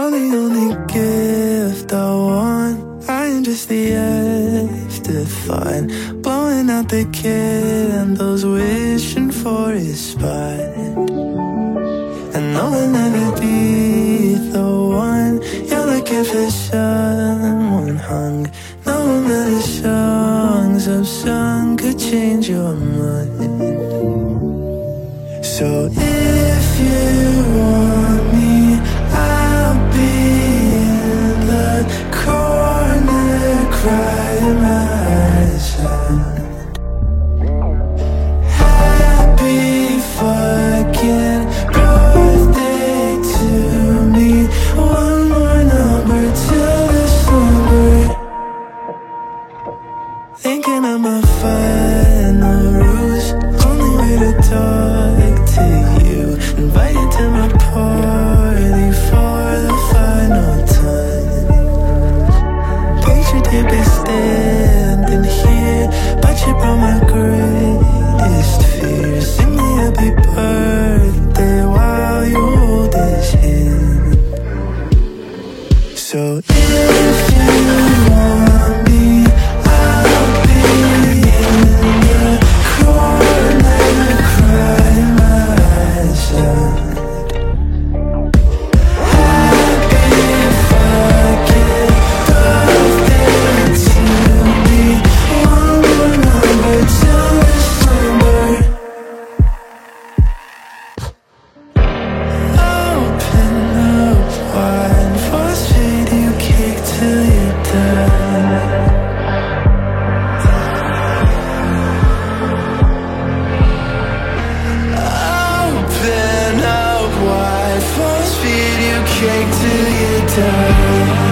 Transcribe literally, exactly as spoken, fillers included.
You're the only gift I want. I am just the afterthought, blowing out the candles, wishing for a spot. And no one ever be the one. You're looking for someone hung. No amount of songs I've sung could change your mind. So if you want me, I'll be in the corner crying my side. Happy fucking birthday to me. One more number till the summer. Thinking I'm a final ruse. Only way to talk to you. Invited to my party for the final time. Pictured you be standing here, but you brought my greatest fear. Sing me happy birthday while you hold his hand. So if you want me, I'll be in the corner crying my side. Happy fucking birthday to me. One more number till the summer. Open up wide, force feed you, kick till you're done. Open up wide, force feed you, cake till you're done.